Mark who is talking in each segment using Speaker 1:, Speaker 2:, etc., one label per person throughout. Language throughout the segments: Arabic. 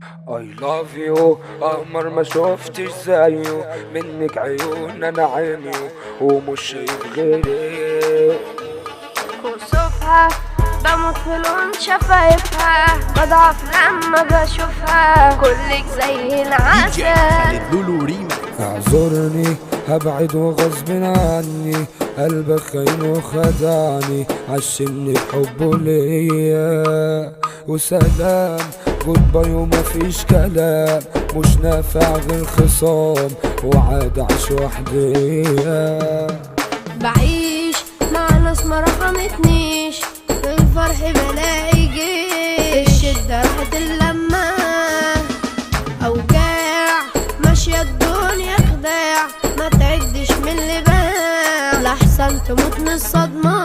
Speaker 1: I love you قمر ما شفتش زيه، منك عيون انا عميو ومش شايف غيرك.
Speaker 2: كسوفها بموت في لون شفايفها، بضعف لما بشوفها كلك زي العسل.
Speaker 1: اعذرني هبعد وغصب عني، قلبك خاين وخدعني، عشمني بحبه ليا وسلام جود باي ومفيش كلام، مش نافع غير خصام وعاد اعيش وحديا.
Speaker 2: بعيش مع ناس ما رحمتنيش، في الفرح بلاقي جيش، الشدة راحت اللمة أوجاع، ماشية الدنيا خداع، ما تعدش من اللي باع لحسن تموت من الصدمة.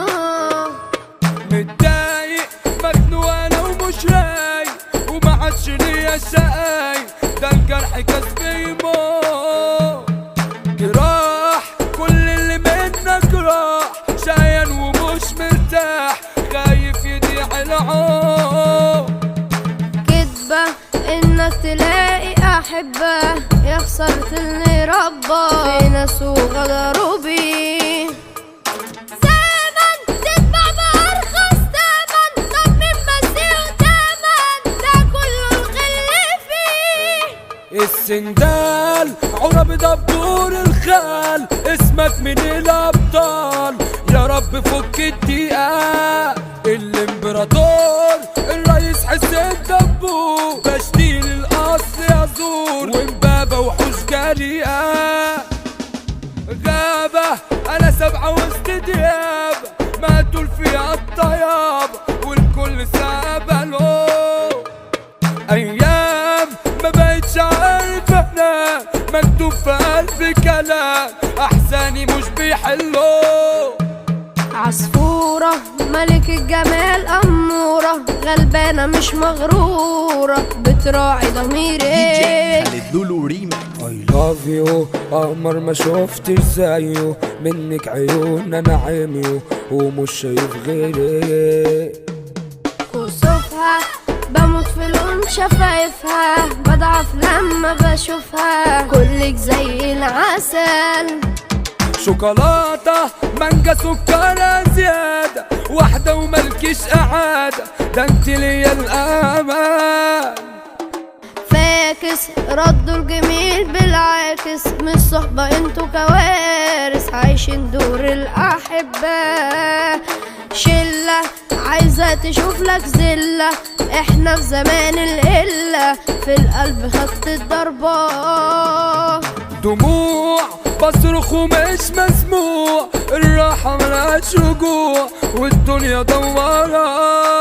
Speaker 1: متضايق مخنوق ومش رايق، وما عادش ليا شقاي، ده الجرح كسبي موت. جراح كل اللي منك راح، شقيان ومش مرتاح، خايف يضيع العمر.
Speaker 2: كدبة انك تلاقي احبة، يا خسرت اللي ربى في ناس وغدروا بيه. زمن تتبع بأرخص تمن، طب من مسيح تمن ده كله الغل فيه.
Speaker 1: السندال عرب دبور الخال، اسمك من الابطال، يا رب فك الدقيقة. الامبراطور الرئيس حسين دبور، بشتيل الاصل يزور، ومبابة وحوش جريئة. غابة انا سبعة وسط ديابة، ماتوا فيها الطيابة والكل سابله. ايام ما بقتش عارف انام، مكتوب في قلبي كلام احزاني مش بيحلوا.
Speaker 2: عصفورة ملك الجمال أمورة، غلبانة مش مغرورة، بتراعي ضميري.
Speaker 1: I love you قمر ما شفتش زيه، منك عيون انا عميو ومش شايف غيرك.
Speaker 2: كسوفها بموت في لون شفايفها، بضعف لما بشوفها كلك زي العسل.
Speaker 1: شوكولاتة مانجا سكرها زيادة، واحدة وملكيش قعادة، ده انت ليا الأمان.
Speaker 2: فاكس ردوا الجميل بالعاكس، من الصحبة انتوا كوارث، عايشين دور الأحبة. شلة عايزة تشوف لك زلة، احنا في زمان القلة، في القلب خدت الضربة.
Speaker 1: دموع بصرخ ومش مسموع، الراحة ملهاش رجوع والدنيا دوارة.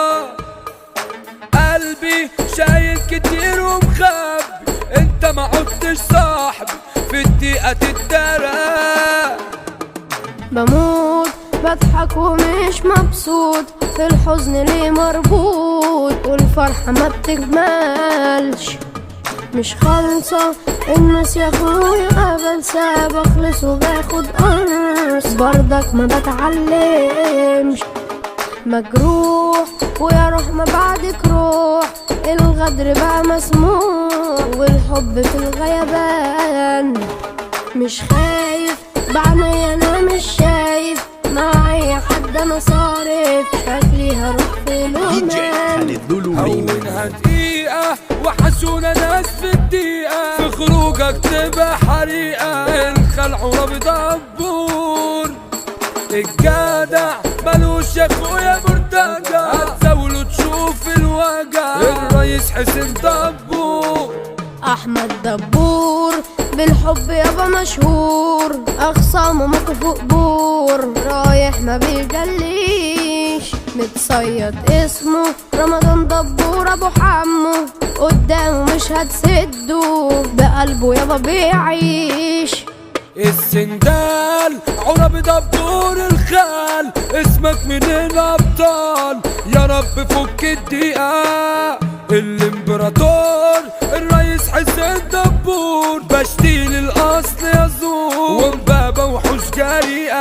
Speaker 1: قلبي شايل كتير ومخبي، انت ما عدتش صاحبي، في الدقيقة تتدرى.
Speaker 2: بموت بضحك ومش مبسوط، في الحزن ليه مربوط، والفرحة ما بتكملش. مش خالصة الناس يا اخويا، بنسى بخلص وباخد قرص، برضك ما بتعلمش. مجروح ويا روح ما بعدك روح، الغدر بقى مسموح، والحب في الغيبان. مش خايف بعيني انا مش شايف، معايا حد انا صارف، شكلي هروح في الأمان.
Speaker 1: هونها دقيقة وحشونا ناس في الدقيقة، في خروجك تبقى حريقة، الخلع عرب دبور. الجدع ملوش يا اخويا مرتجع، هتزاوله تشوف الوجع، الرئيس حسين دبور.
Speaker 2: احمد دبور بالحب يابا مشهور، اخصامه موقفه قبور، رايح ما بيجليش، متصيد اسمه رمضان دبور ابو حمو، قدامه مش هتسده، بقلبه يابا بيعيش.
Speaker 1: السندال عرب دبور الخال، اسمك من الابطال، يا رب فك الدقيقة. الامبراطور الرئيس حسين دبور، بشتيل الاصل يزور، ومبابة وحوش جريئة.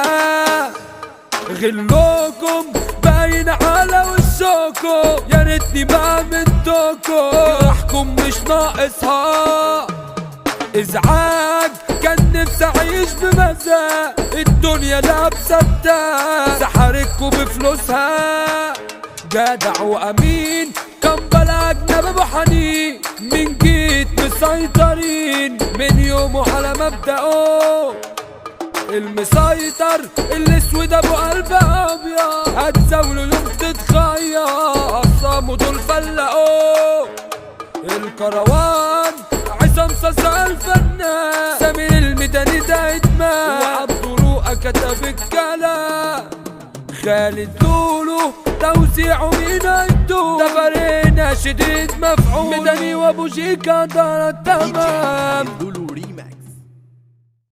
Speaker 1: غلوكم باين على وشكم، يا ريتني ما منتكم، جرحكم تكون مش ناقصها ازعاج. كان نفسي اعيش بمزاج، الدنيا لابسه التاج، سحرتكوا بفلوسها. جدع وامين كان بلا اجنبي ابو حنين، من جيت مسيطرين من يومه على مبدأه. المسيطر الاسود ابو قلب ابيض، هتزاوله يوم تتخير، اصامه دول فلقوه. الكروان عصام صاصا الفنان، سامر الميداني ده ادمان، وعبد رؤى كتب الكلام. خالد لولو توزيعه مين هيدوم، ده فريق ناشد مفعول، ميداني وابو شيكا دار التمام.